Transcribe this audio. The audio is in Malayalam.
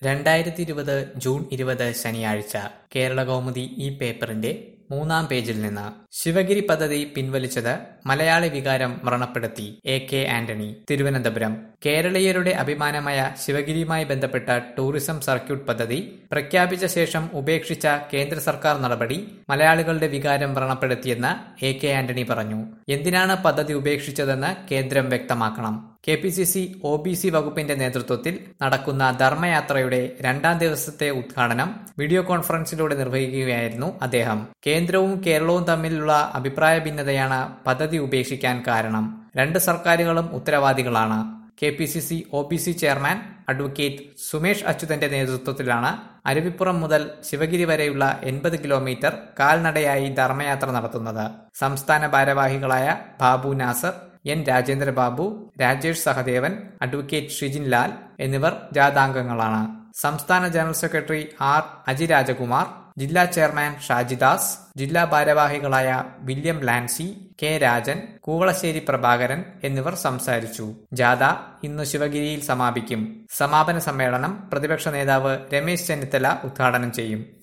2020 ജൂൺ 20 ശനിയാഴ്ച കേരളകൗമുദി ഈ പേപ്പറിന്റെ 3-ാം പേജിൽ നിന്ന് ശിവഗിരി പദ്ധതി പിൻവലിച്ചത് മലയാളി വികാരം വ്രണപ്പെടുത്തി എ.കെ. ആന്റണി. തിരുവനന്തപുരം. കേരളീയരുടെ അഭിമാനമായ ശിവഗിരിയുമായി ബന്ധപ്പെട്ട ടൂറിസം സർക്യൂട്ട് പദ്ധതി പ്രഖ്യാപിച്ച ശേഷം ഉപേക്ഷിച്ച കേന്ദ്ര സർക്കാർ നടപടി മലയാളികളുടെ വികാരം വ്രണപ്പെടുത്തിയെന്ന് എ.കെ. ആന്റണി പറഞ്ഞു. എന്തിനാണ് പദ്ധതി ഉപേക്ഷിച്ചതെന്ന് കേന്ദ്രം വ്യക്തമാക്കണം. കെ.പി.സി.സി. ഒ.ബി.സി. വകുപ്പിന്റെ നേതൃത്വത്തിൽ നടക്കുന്ന ധർമ്മയാത്രയുടെ 2-ാം ദിവസത്തെ ഉദ്ഘാടനം വീഡിയോ കോൺഫറൻസിലൂടെ നിർവഹിക്കുകയായിരുന്നു അദ്ദേഹം. കേന്ദ്രവും കേരളവും തമ്മിലുള്ള അഭിപ്രായ ഭിന്നതയാണ് പദ്ധതി ഉപേക്ഷിക്കാൻ കാരണം. രണ്ട് സർക്കാരുകളും ഉത്തരവാദികളാണ്. KPCC. OBC. Chairman advocate Sumesh അച്യുതന്റെ നേതൃത്വത്തിലാണ് അരുവിപ്പുറം മുതൽ ശിവഗിരി വരെയുള്ള 80 കിലോമീറ്റർ കാൽനടയായി ധർമ്മയാത്ര നടത്തുന്നത്. സംസ്ഥാന ഭാരവാഹികളായ ബാബു നാസർ, എൻ രാജേന്ദ്രബാബു, രാജേഷ് സഹദേവൻ, അഡ്വക്കേറ്റ് ഷിജിൻ ലാൽ എന്നിവർ ജാഥാംഗങ്ങളാണ്. സംസ്ഥാന general secretary R. Aji Rajakumar, ജില്ലാ ചെയർമാൻ ഷാജിദാസ്, ജില്ലാ ഭാരവാഹികളായ William Lancy, K. Rajan, Koovalassery Prabhakaran എന്നിവർ സംസാരിച്ചു. ജാഥ ഇന്ന് ശിവഗിരിയിൽ സമാപിക്കും. സമാപന സമ്മേളനം പ്രതിപക്ഷ നേതാവ് രമേശ് ചെന്നിത്തല ഉദ്ഘാടനം ചെയ്യും.